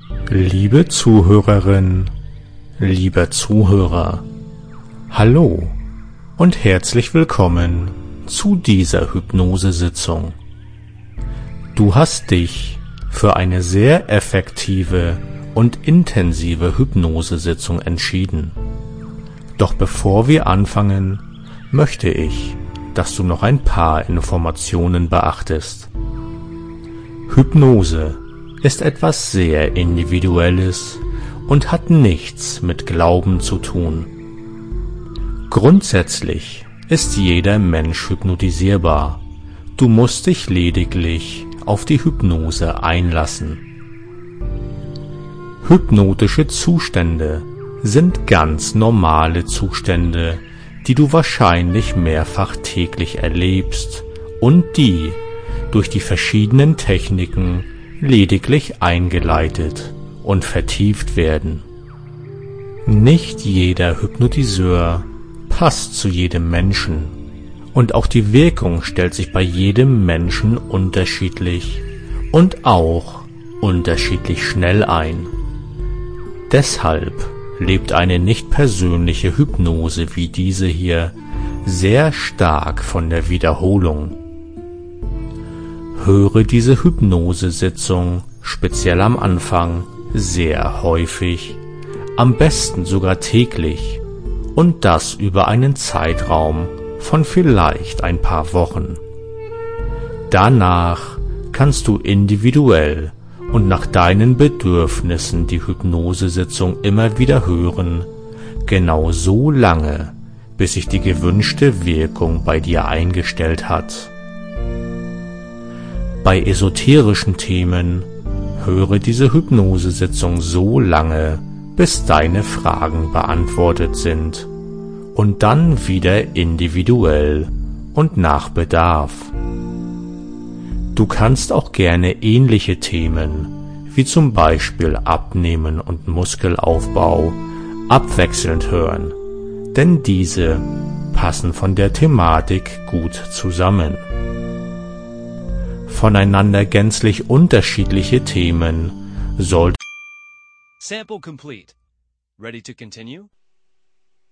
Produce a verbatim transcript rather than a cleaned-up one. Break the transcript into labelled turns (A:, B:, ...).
A: Liebe Zuhörerin, lieber Zuhörer, hallo und herzlich willkommen zu dieser Hypnosesitzung. Du hast dich für eine sehr effektive und intensive Hypnosesitzung entschieden. Doch bevor wir anfangen, möchte ich, dass du noch ein paar Informationen beachtest. Hypnose ist etwas sehr Individuelles und hat nichts mit Glauben zu tun. Grundsätzlich ist jeder Mensch hypnotisierbar. Du musst dich lediglich auf die Hypnose einlassen. Hypnotische Zustände sind ganz normale Zustände, die du wahrscheinlich mehrfach täglich erlebst und die durch die verschiedenen Techniken lediglich eingeleitet und vertieft werden. Nicht jeder Hypnotiseur passt zu jedem Menschen und auch die Wirkung stellt sich bei jedem Menschen unterschiedlich und auch unterschiedlich schnell ein. Deshalb lebt eine nicht persönliche Hypnose wie diese hier sehr stark von der Wiederholung. Höre diese Hypnosesitzung speziell am Anfang sehr häufig, am besten sogar täglich und das über einen Zeitraum von vielleicht ein paar Wochen. Danach kannst du individuell und nach deinen Bedürfnissen die Hypnosesitzung immer wieder hören, genau so lange, bis sich die gewünschte Wirkung bei dir eingestellt hat. Bei esoterischen Themen höre diese Hypnosesitzung so lange, bis deine Fragen beantwortet sind und dann wieder individuell und nach Bedarf. Du kannst auch gerne ähnliche Themen, wie zum Beispiel Abnehmen und Muskelaufbau, abwechselnd hören, denn diese passen von der Thematik gut zusammen. Voneinander gänzlich unterschiedliche Themen sollten.
B: Sample complete. Ready to continue?